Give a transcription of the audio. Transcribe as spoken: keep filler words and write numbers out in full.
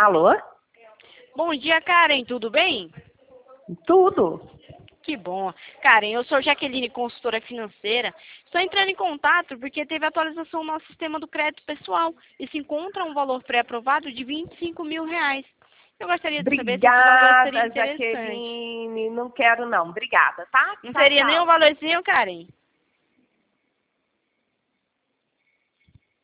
Alô? Bom dia, Karen. Tudo bem? Tudo. Que bom. Karen, eu sou Jaqueline, consultora financeira. Estou entrando em contato porque teve atualização no nosso sistema do crédito pessoal e se encontra um valor pré-aprovado de vinte e cinco mil reais. Eu gostaria de saber se esse valor seria Obrigada, interessante. Jaqueline. Não quero não. Obrigada, tá? Não Tchau, seria tchau. nem um valorzinho, Karen?